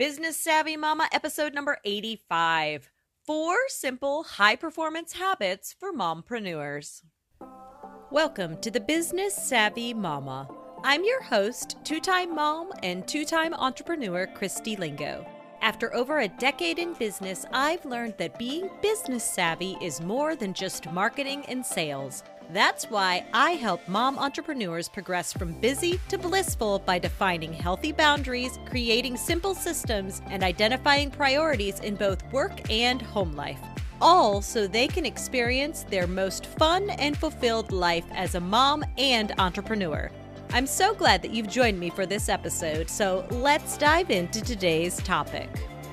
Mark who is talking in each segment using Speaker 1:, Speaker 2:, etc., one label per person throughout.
Speaker 1: Business Savvy Mama, episode number 85. 4 simple high-performance habits for mompreneurs. Welcome to the Business Savvy Mama. I'm your host, two-time mom and two-time entrepreneur, Christy Lingo. After over a decade in business, I've learned that being business savvy is more than just marketing and sales. That's why I help mom entrepreneurs progress from busy to blissful by defining healthy boundaries, creating simple systems, and identifying priorities in both work and home life. All so they can experience their most fun and fulfilled life as a mom and entrepreneur. I'm so glad that you've joined me for this episode, so let's dive into today's topic.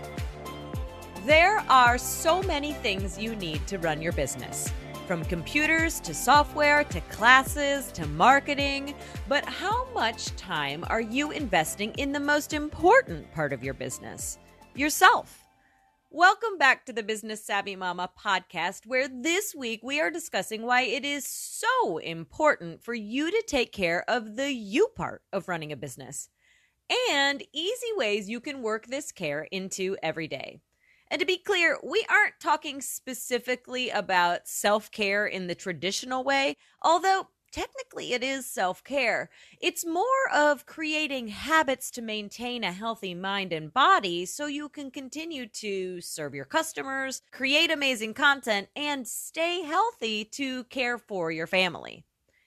Speaker 1: There are so many things you need to run your business. From computers to software to classes to marketing. But how much time are you investing in the most important part of your business? Yourself. Welcome back to the Business Savvy Mama podcast, where this week we are discussing why it is so important for you to take care of the you part of running a business and easy ways you can work this care into every day. And to be clear, we aren't talking specifically about self-care in the traditional way, although technically it is self-care. It's more of creating habits to maintain a healthy mind and body so you can continue to serve your customers, create amazing content, and stay healthy to care for your family.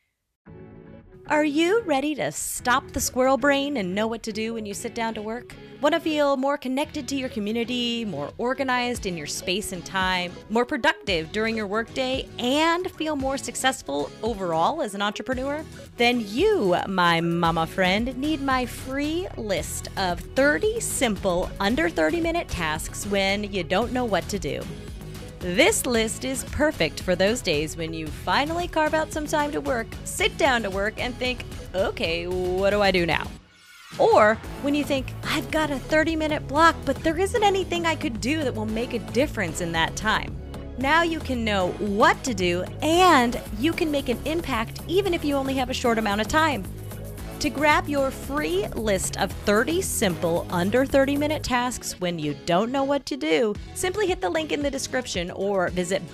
Speaker 1: Are you ready to stop the squirrel brain and know what to do when you sit down to work? Want to feel more connected to your community, more organized in your space and time, more productive during your workday, and feel more successful overall as an entrepreneur? Then you, my mama friend, need my free list of 30 simple under 30-minute tasks when you don't know what to do. This list is perfect for those days when you finally carve out some time to work, sit down to work, and think, okay, what do I do now? Or when you think, I've got a 30-minute block, but there isn't anything I could do that will make a difference in that time. Now you can know what to do, and you can make an impact even if you only have a short amount of time. To grab your free list of 30 simple under 30-minute tasks when you don't know what to do, simply hit the link in the description or visit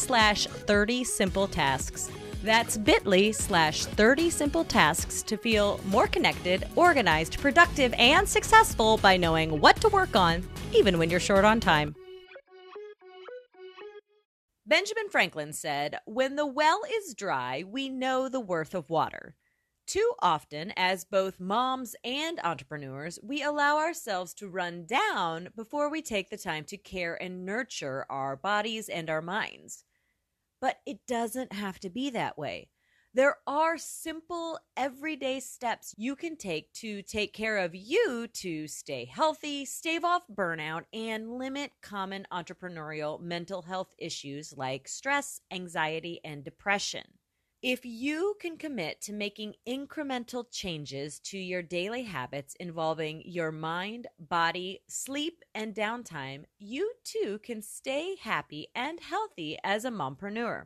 Speaker 1: bit.ly/30simpletasks. That's bit.ly/30simpletasks to feel more connected, organized, productive, and successful by knowing what to work on, even when you're short on time. Benjamin Franklin said, "When the well is dry, we know the worth of water." Too often, as both moms and entrepreneurs, we allow ourselves to run down before we take the time to care and nurture our bodies and our minds. But it doesn't have to be that way. There are simple, everyday steps you can take to take care of you to stay healthy, stave off burnout, and limit common entrepreneurial mental health issues like stress, anxiety, and depression. If you can commit to making incremental changes to your daily habits involving your mind, body, sleep, and downtime, you too can stay happy and healthy as a mompreneur.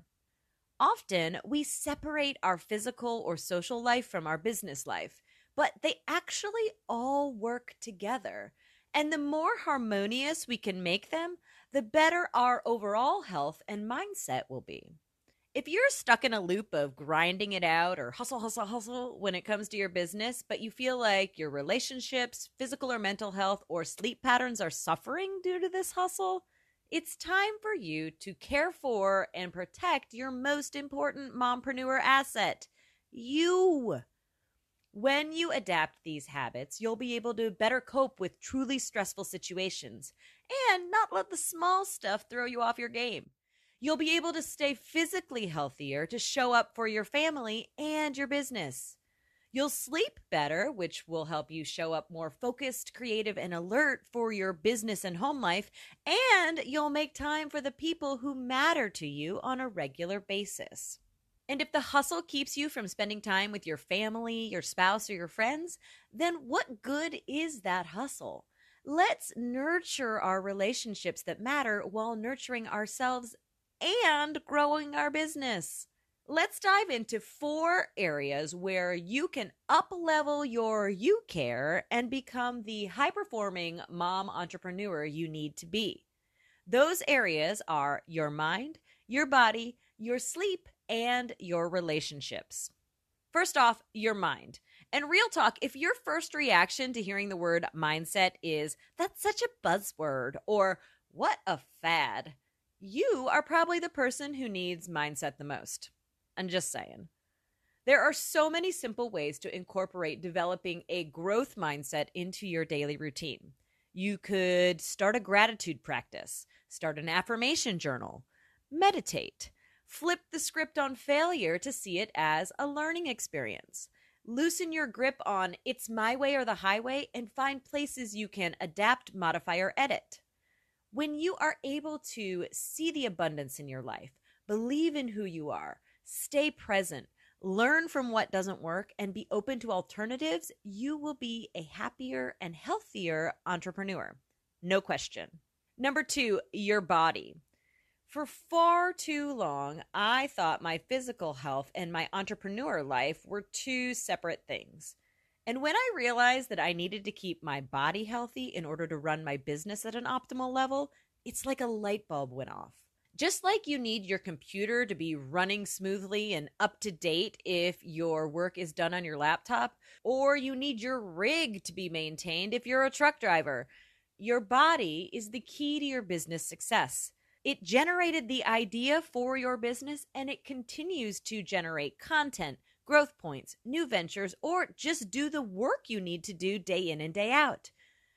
Speaker 1: Often, we separate our physical or social life from our business life, but they actually all work together. And the more harmonious we can make them, the better our overall health and mindset will be. If you're stuck in a loop of grinding it out or hustle when it comes to your business, but you feel like your relationships, physical or mental health, or sleep patterns are suffering due to this hustle, it's time for you to care for and protect your most important mompreneur asset, you. When you adapt these habits, you'll be able to better cope with truly stressful situations and not let the small stuff throw you off your game. You'll be able to stay physically healthier to show up for your family and your business. You'll sleep better, which will help you show up more focused, creative, and alert for your business and home life. And you'll make time for the people who matter to you on a regular basis. And if the hustle keeps you from spending time with your family, your spouse, or your friends, then what good is that hustle? Let's nurture our relationships that matter while nurturing ourselves and growing our business. Let's dive into 4 areas where you can up-level your you care and become the high-performing mom entrepreneur you need to be. Those areas are your mind, your body, your sleep, and your relationships. First off, your mind. And real talk, if your first reaction to hearing the word mindset is, that's such a buzzword, or what a fad, you are probably the person who needs mindset the most. I'm just saying. There are so many simple ways to incorporate developing a growth mindset into your daily routine. You could start a gratitude practice, start an affirmation journal, meditate, flip the script on failure to see it as a learning experience. Loosen your grip on it's my way or the highway and find places you can adapt, modify, or edit. When you are able to see the abundance in your life, believe in who you are, stay present, learn from what doesn't work, and be open to alternatives, you will be a happier and healthier entrepreneur. No question. Number 2, your body. For far too long, I thought my physical health and my entrepreneur life were 2 separate things. And when I realized that I needed to keep my body healthy in order to run my business at an optimal level, it's like a light bulb went off. Just like you need your computer to be running smoothly and up to date if your work is done on your laptop, or you need your rig to be maintained if you're a truck driver, your body is the key to your business success. It generated the idea for your business, and it continues to generate content, growth points, new ventures, or just do the work you need to do day in and day out.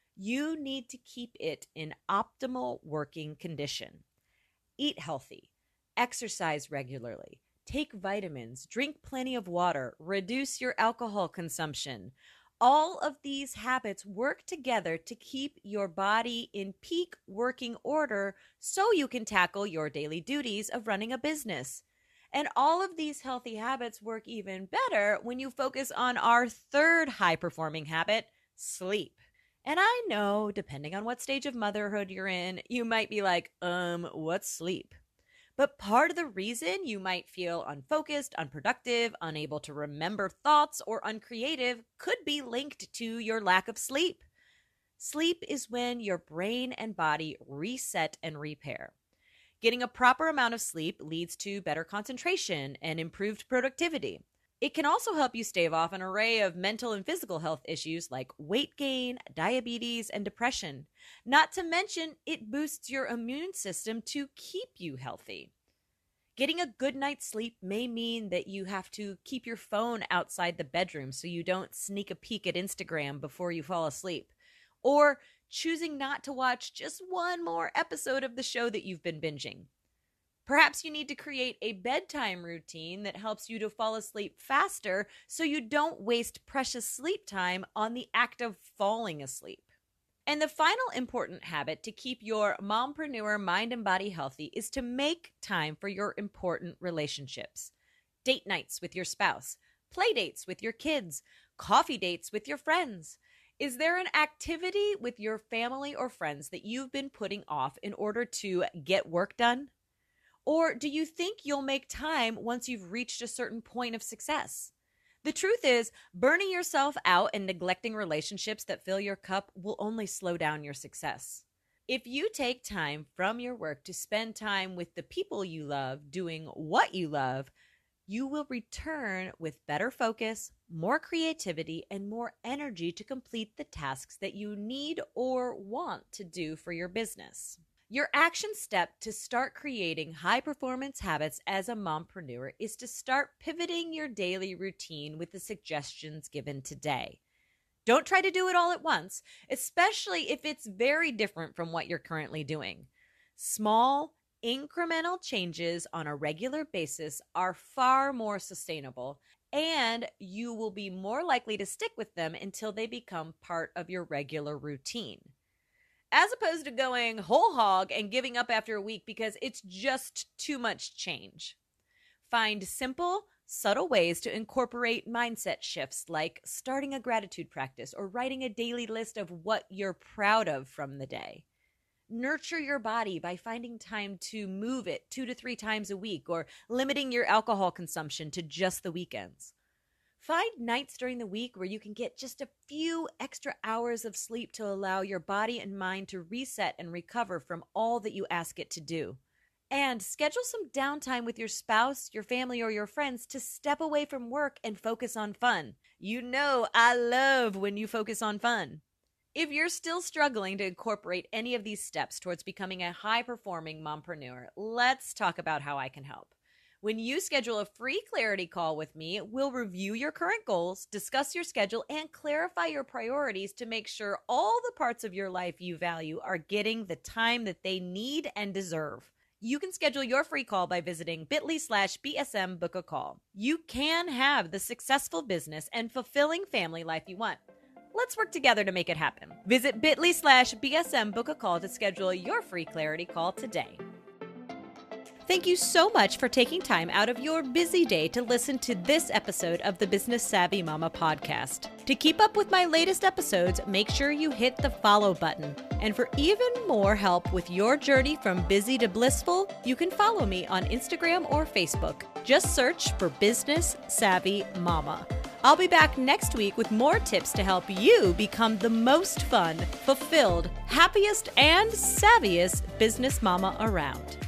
Speaker 1: You need to keep it in optimal working condition. Eat healthy, exercise regularly, take vitamins, drink plenty of water, reduce your alcohol consumption. All of these habits work together to keep your body in peak working order so you can tackle your daily duties of running a business. And all of these healthy habits work even better when you focus on our 3rd high-performing habit, sleep. And I know, depending on what stage of motherhood you're in, you might be like, what's sleep? But part of the reason you might feel unfocused, unproductive, unable to remember thoughts, or uncreative could be linked to your lack of sleep. Sleep is when your brain and body reset and repair. Getting a proper amount of sleep leads to better concentration and improved productivity. It can also help you stave off an array of mental and physical health issues like weight gain, diabetes, and depression. Not to mention, it boosts your immune system to keep you healthy. Getting a good night's sleep may mean that you have to keep your phone outside the bedroom so you don't sneak a peek at Instagram before you fall asleep. Or choosing not to watch just one more episode of the show that you've been binging. Perhaps you need to create a bedtime routine that helps you to fall asleep faster so you don't waste precious sleep time on the act of falling asleep. And the final important habit to keep your mompreneur mind and body healthy is to make time for your important relationships. Date nights with your spouse, play dates with your kids, coffee dates with your friends. Is there an activity with your family or friends that you've been putting off in order to get work done? Or do you think you'll make time once you've reached a certain point of success? The truth is, burning yourself out and neglecting relationships that fill your cup will only slow down your success. If you take time from your work to spend time with the people you love, doing what you love, you will return with better focus, more creativity, and more energy to complete the tasks that you need or want to do for your business. Your action step to start creating high-performance habits as a mompreneur is to start pivoting your daily routine with the suggestions given today. Don't try to do it all at once, especially if it's very different from what you're currently doing. Small, incremental changes on a regular basis are far more sustainable, and you will be more likely to stick with them until they become part of your regular routine. As opposed to going whole hog and giving up after a week because it's just too much change. Find simple, subtle ways to incorporate mindset shifts like starting a gratitude practice or writing a daily list of what you're proud of from the day. Nurture your body by finding time to move it 2 to 3 times a week or limiting your alcohol consumption to just the weekends. Find nights during the week where you can get just a few extra hours of sleep to allow your body and mind to reset and recover from all that you ask it to do. And schedule some downtime with your spouse, your family, or your friends to step away from work and focus on fun. You know I love when you focus on fun. If you're still struggling to incorporate any of these steps towards becoming a high-performing mompreneur, let's talk about how I can help. When you schedule a free clarity call with me, we'll review your current goals, discuss your schedule, and clarify your priorities to make sure all the parts of your life you value are getting the time that they need and deserve. You can schedule your free call by visiting bit.ly/BSM book a call. You can have the successful business and fulfilling family life you want. Let's work together to make it happen. Visit bit.ly/BSM book a call to schedule your free clarity call today. Thank you so much for taking time out of your busy day to listen to this episode of the Business Savvy Mama podcast. To keep up with my latest episodes, make sure you hit the follow button. And for even more help with your journey from busy to blissful, you can follow me on Instagram or Facebook. Just search for Business Savvy Mama. I'll be back next week with more tips to help you become the most fun, fulfilled, happiest, and savviest business mama around.